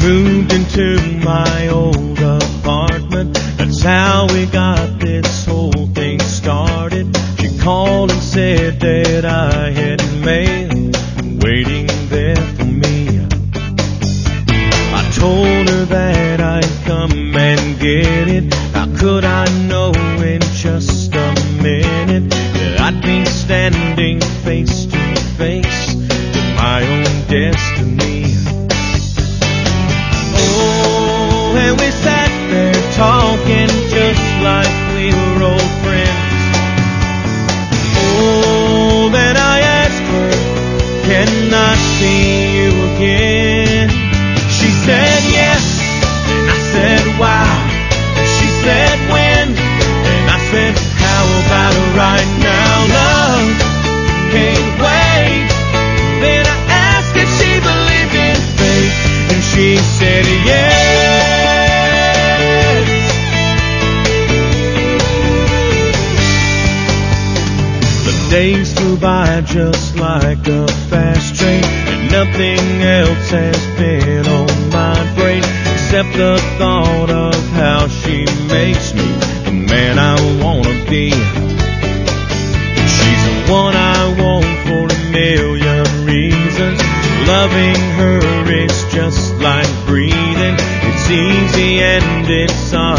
moved into my old apartment. That's how we got this whole thing started. She called and said that I had mail waiting there for me. I told her that I'd come and get it. How could I know in just a minute that I'd be standing face to face with my own destiny? Oh, and we sat there talking just like we were old friends. Oh, then I asked her, can I see you again? She said yes, and I said wow. She said when, and I said how about right now? Love can't wait. Then I asked if she believed in fate, and she said yes. The days flew by just like a fast train, and nothing else has been on my brain except the thought of how she makes me the man I wanna be. She's the one I want for a million reasons. Loving her is just like breathing. It's easy and it's